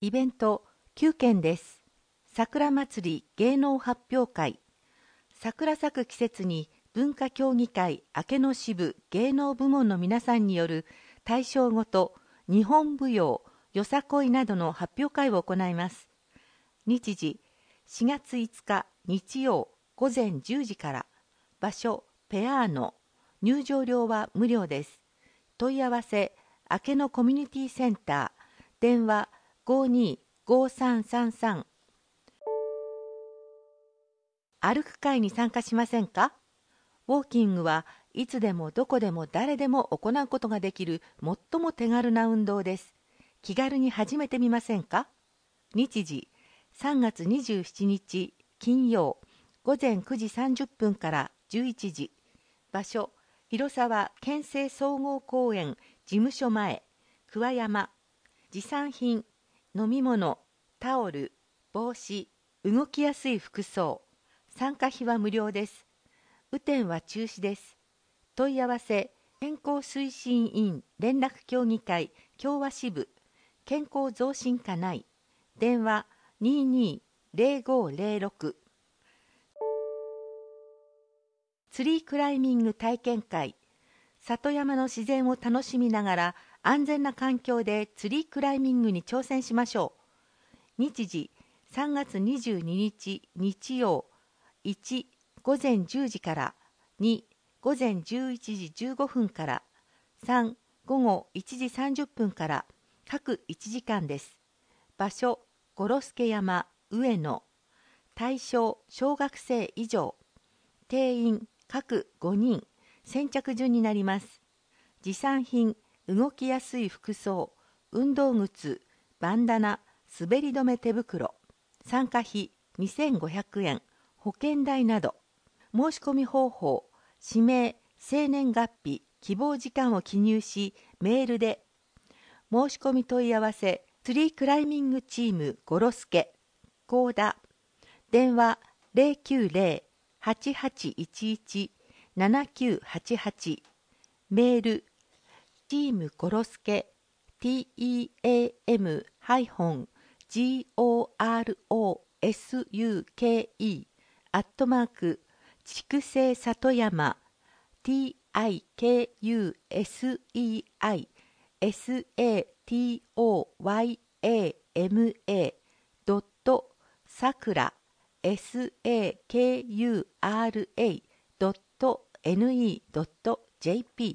イベント9件です。桜祭り芸能発表会。桜咲く季節に文化協議会明けの支部芸能部門の皆さんによる大賞ごと日本舞踊、よさこいなどの発表会を行います。日時4月5日日曜午前10時から。場所ペアーノ。入場料は無料です。問い合わせ明けのコミュニティセンター。電話525333。歩く会に参加しませんか？ウォーキングはいつでもどこでも誰でも行うことができる最も手軽な運動です。気軽に始めてみませんか？日時3月27日金曜午前9時30分から11時。場所広沢県政総合公園事務所前桑山。持参品飲み物、タオル、帽子、動きやすい服装。参加費は無料です。雨天は中止です。問い合わせ健康推進委員連絡協議会協和支部健康増進課内。電話220506。ツリークライミング体験会。里山の自然を楽しみながら安全な環境でツリークライミングに挑戦しましょう。日時3月22日日曜1午前10時から2午前11時15分から3午後1時30分から各1時間です。場所五呂助山上野。対象小学生以上。定員各5人。先着順になります。持参品動きやすい服装、運動靴、バンダナ、滑り止め手袋。参加費2500円、保険代など。申し込み方法、氏名、生年月日、希望時間を記入し、メールで。申し込み問い合わせ、ツリークライミングチームゴロスケ、高田。電話090-8811-7988。メールチームゴロスケ team-gorosuke 筑西里山 tikuseitoyama sakura.ne.jp。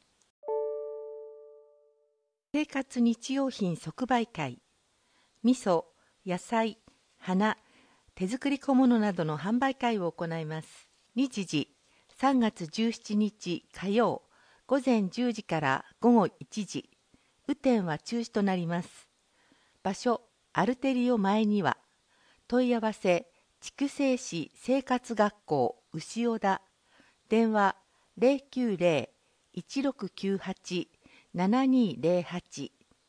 生活日用品即売会。味噌、野菜、花、手作り小物などの販売会を行います。日時3月17日火曜午前10時から午後1時。雨天は中止となります。場所アルテリオ前庭。問い合わせ筑西市生活学校牛尾田。電話090-1698-7208。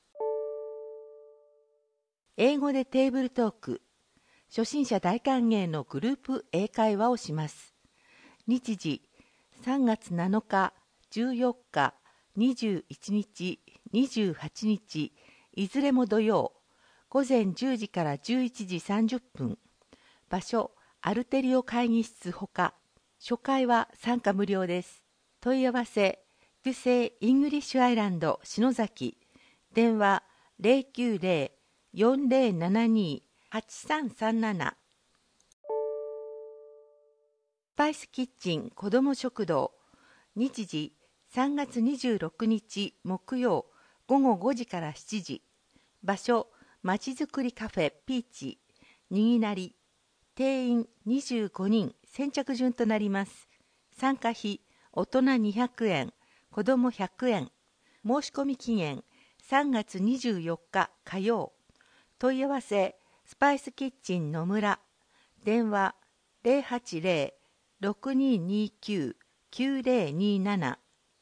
英語でテーブルトーク。初心者大歓迎のグループ英会話をします。日時3月7日、14日、21日、28日、いずれも土曜、午前10時から11時30分。場所アルテリオ会議室ほか。初回は参加無料です。問い合わせ筑西イングリッシュアイランド篠崎。電話090-4072-8337。スパイスキッチン子ども食堂。日時3月26日木曜午後5時から7時。場所まちづくりカフェピーチにぎなり。定員25人。先着順となります。参加費大人200円、子ども100円。申し込み期限3月24日火曜。問い合わせスパイスキッチン野村。電話080-6229-9027。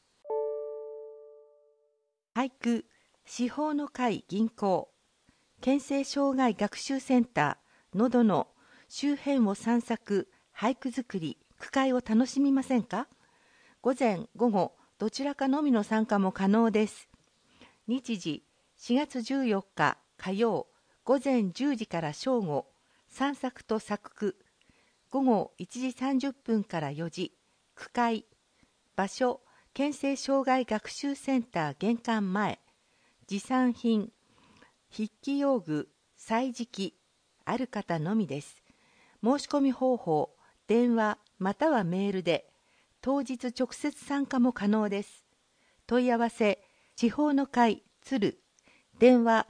俳句司法の会銀行。県政障害学習センターのどの周辺を散策、俳句作り、句会を楽しみませんか？午前午後どちらかのみの参加も可能です。日時4月14日火曜午前10時から正午、散策と作句。午後1時30分から4時、句会。場所、県政障害学習センター玄関前。持参品、筆記用具、歳時記、ある方のみです。申し込み方法、電話またはメールで、当日直接参加も可能です。問い合わせ、地方の会鶴、電話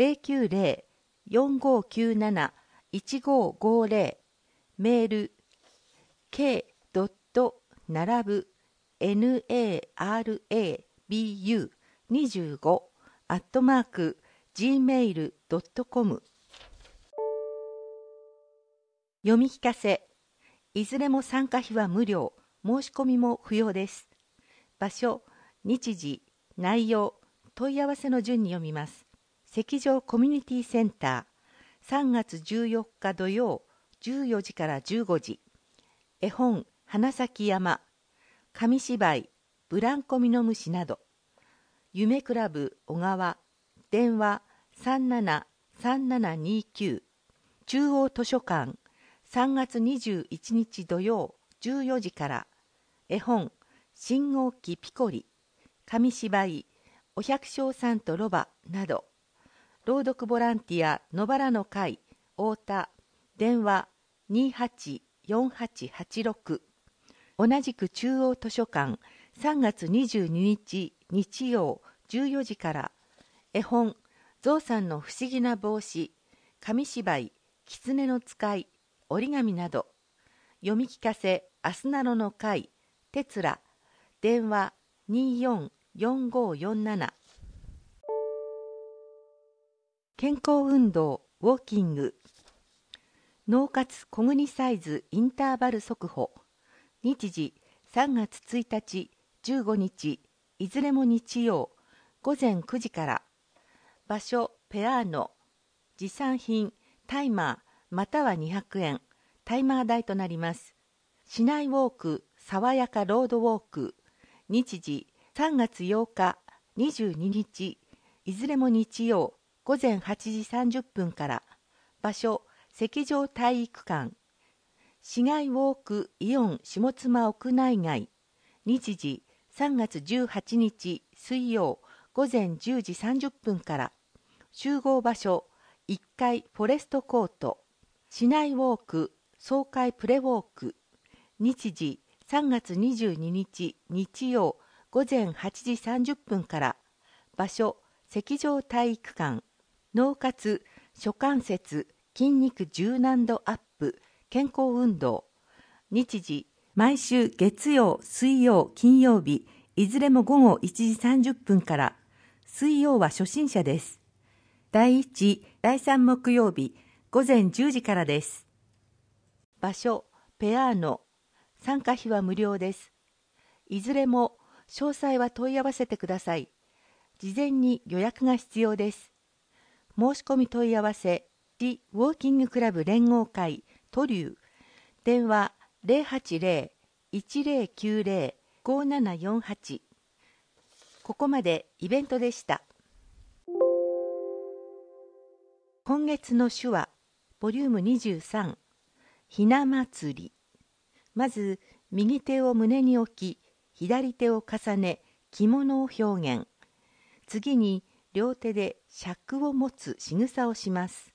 090-4597-1550、メール k.narabu25@gmail.com。 読み聞かせ、いずれも参加費は無料、申し込みも不要です。場所、日時、内容、問い合わせの順に読みます。石上コミュニティセンター、3月14日土曜、14時から15時。絵本、花咲山、紙芝居、ブランコミノムシなど。夢クラブ小川、電話373729。中央図書館、3月21日土曜、14時から。絵本、信号機ピコリ、紙芝居、お百姓さんとロバなど。朗読ボランティア野原の会太田、電話284886。同じく中央図書館、3月22日日曜14時から。絵本、ゾウさんの不思議な帽子、紙芝居、狐の使い、折り紙など。読み聞かせ、アスナロの会テツラ、電話244547。健康運動、ウォーキング。脳活小国サイズインターバル速歩。日時3月1日、15日、いずれも日曜、午前9時から。場所、ペアーノ。持参品、タイマーまたは200円、タイマー代となります。市内ウォーク、爽やかロードウォーク。日時3月8日、22日、いずれも日曜、午前8時30分から。場所、石上体育館。市街ウォークイオン下妻屋内外。日時3月18日水曜午前10時30分から。集合場所1階フォレストコート。市内ウォーク爽快プレウォーク。日時3月22日日曜午前8時30分から。場所石上体育館。脳活諸関節筋肉柔軟度アップ健康運動。日時毎週月曜水曜金曜日、いずれも午後1時30分から。水曜は初心者です。第1第3木曜日午前10時からです。場所ペアーノ。参加費は無料です。いずれも詳細は問い合わせてください。事前に予約が必要です。申し込み問い合わせ、市ウォーキングクラブ連合会トリュー、電話080-1090-5748。ここまでイベントでした。今月の手話、ボリューム23、ひな祭り。まず、右手を胸に置き、左手を重ね、着物を表現。次に、両手で尺を持つ仕草をします。